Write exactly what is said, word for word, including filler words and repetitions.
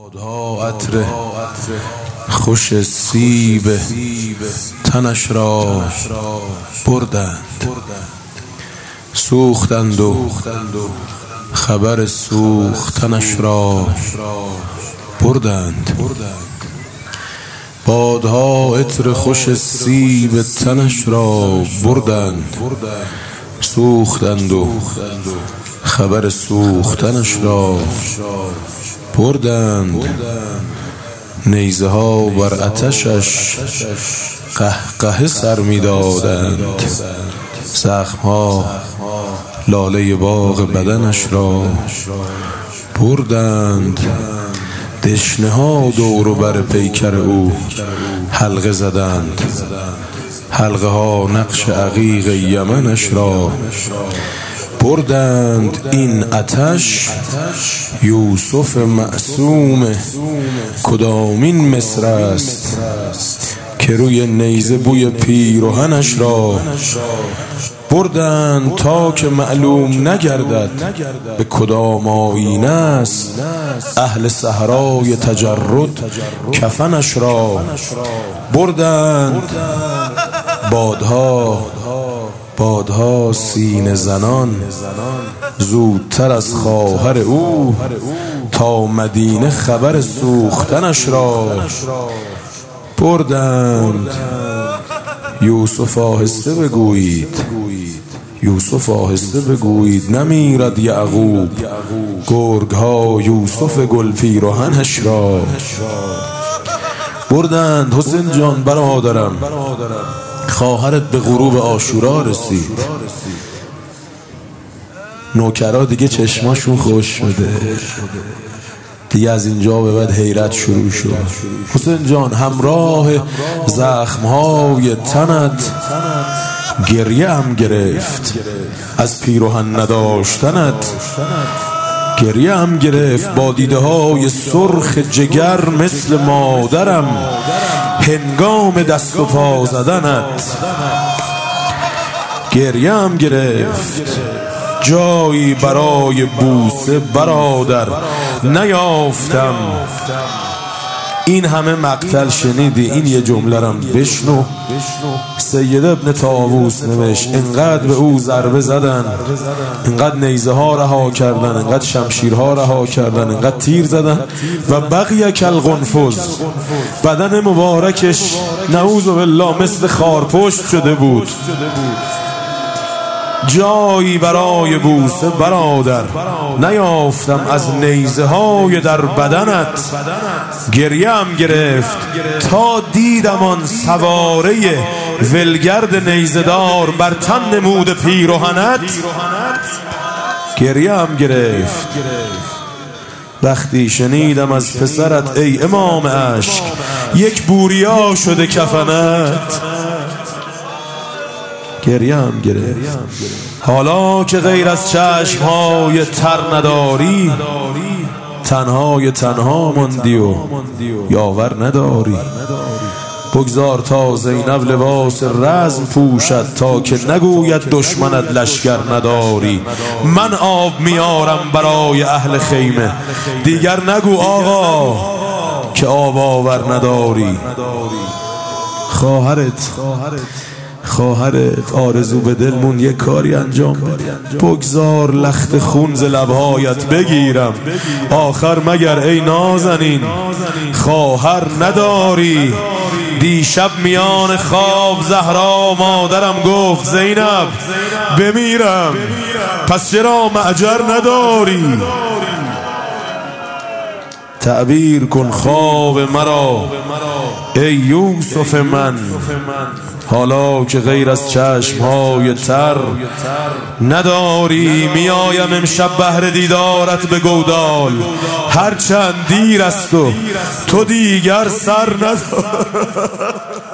بادها عطر خوش سیب تنش را بردند، سوختند و خبر سوختنش را بردند. بادها عطر خوش سیب تنش را بردند، سوختند و خبر سوختنش را بردند. نیزه ها بر آتشش قهقه سر می دادند، زخم ها لاله باغ بدنش را بردند. دشنه ها دور و بر پیکر او حلقه زدند، حلقه ها نقش عقیق یمنش را بردند. این آتش یوسف معصوم کدامین مصر است که روی نیزه بوی پیرهنش را بردند، تا که معلوم نگردد به کدام آیینه است اهل صحرای تجرد کفنش را بردند. بادها بادها سینه زنان زودتر از خواهر او تا مدینه خبر سوختنش را بردند. یوسف آهسته بگویید، یوسف آهسته بگویید، نمیرد یعقوب گرگ ها یوسف گل پیرهنش را بردند. حسین جان برادرم، خواهرت به غروب عاشورا رسید، نوکرا دیگه چشماشون خوش شده، دیگه از اینجا به بعد حیرت شروع شد. حسین جان همراه زخمهای تنت گریه هم گرفت، از پیرهن نداشتنت گریه هم گرفت. با دیده های سرخ جگر مثل مادرم هنگام دست و پا زدنت گریه هم گرفت. جایی برای بوسه برادر نیافتم. این همه مقتل شنیدی، این یه جمله رم بشنو. سید ابن طاووس نوشت انقدر به او ضربه زدن، انقدر نیزه ها رها کردن، انقدر شمشیرها رها کردن، انقدر تیر زدن و بقیه کالقنفذ، بدن مبارکش نعوذ بالله مثل خارپشت شده بود. جایی برای بوسه برادر نیافتم، از نیزه های در بدنت گریه هم گرفت، تا دیدم آن سواره ولگرد نیزدار بر تن نمود پیرهنت گریه هم گرفت. وقتی شنیدم از پسرت ای امام عشق یک بوریا شده کفنت گریه هم گرفت. حالا که غیر از چشمهای تر نداری، تنهای تنها ماندی و یاور نداری. بگذار تا زینب لباس رزم پوشد، تا که نگوید دشمنت لشکر نداری. من آب میارم برای اهل خیمه، دیگر نگو آقا که آب آور نداری. خواهرت خواهرت آرزو به دلمون یک کاری انجام بده، بگذار لخت خون ز لبهایت بگیرم. آخر مگر ای نازنین خواهر نداری؟ دیشب میان خواب زهرا مادرم گفت زینب بمیرم، پس چرا معجر نداری؟ تعبیر کن خواب مرا ای یوسف من، حالا که غیر از چشمهای تر نداری. میایم امشب بهر دیدارت به گودال، هرچند دیر است و تو دیگر سر ندار.